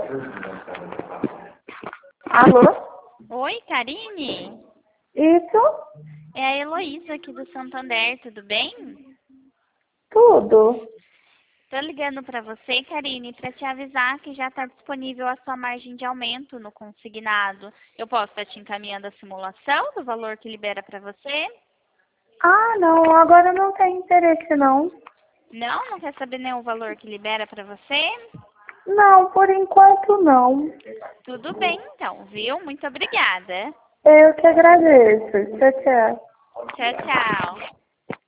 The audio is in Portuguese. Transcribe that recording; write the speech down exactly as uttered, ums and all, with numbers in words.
Alô? Oi, Karine? Isso? É a Heloísa aqui do Santander, tudo bem? Tudo. Tô ligando para você, Karine, para te avisar que já está disponível a sua margem de aumento no consignado. Eu posso estar te encaminhando a simulação do valor que libera para você? Ah, não, agora não tem interesse, não. Não? Não quer saber nenhum valor que libera para você? Não, por enquanto não. Tudo bem, então, viu? Muito obrigada. Eu que agradeço. Tchau, tchau. Tchau, tchau.